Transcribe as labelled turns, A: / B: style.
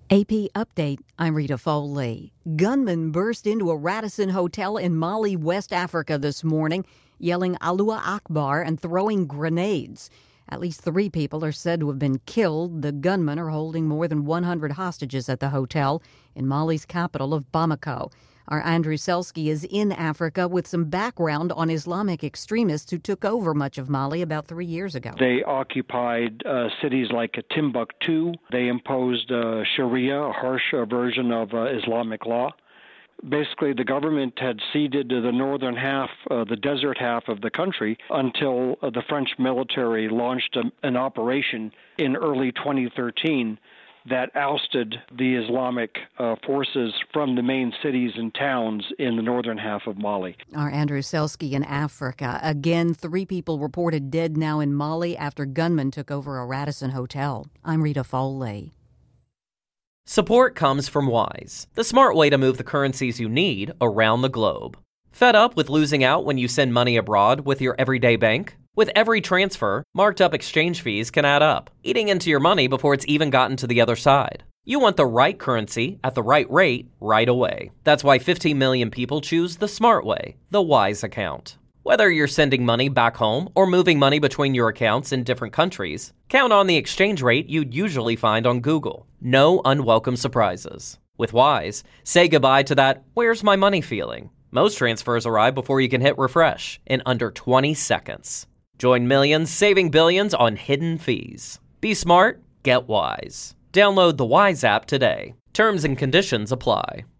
A: AP Update, I'm Rita Foley. Gunmen burst into a Radisson hotel in Mali, West Africa this morning, yelling Allahu Akbar and throwing grenades. At least 3 people are said to have been killed. The gunmen are holding more than 100 hostages at the hotel in Mali's capital of Bamako. Our Andrew Selsky is in Africa with some background on Islamic extremists who took over much of Mali about 3 years ago.
B: They occupied cities like Timbuktu. They imposed Sharia, a harsh version of Islamic law. Basically, the government had ceded the northern half, the desert half of the country, until the French military launched an operation in early 2013 that ousted the Islamic forces from the main cities and towns in the northern half of Mali.
A: Our Andrew Selsky in Africa. Again, 3 people reported dead now in Mali after gunmen took over a Radisson hotel. I'm Rita Foley.
C: Support comes from Wise, the smart way to move the currencies you need around the globe. Fed up with losing out when you send money abroad with your everyday bank? With every transfer, marked up exchange fees can add up, eating into your money before it's even gotten to the other side. You want the right currency at the right rate right away. That's why 15 million people choose the smart way, the Wise account. Whether you're sending money back home or moving money between your accounts in different countries, count on the exchange rate you'd usually find on Google. No unwelcome surprises. With Wise, say goodbye to that "where's my money" feeling. Most transfers arrive before you can hit refresh in under 20 seconds. Join millions saving billions on hidden fees. Be smart, get Wise. Download the Wise app today. Terms and conditions apply.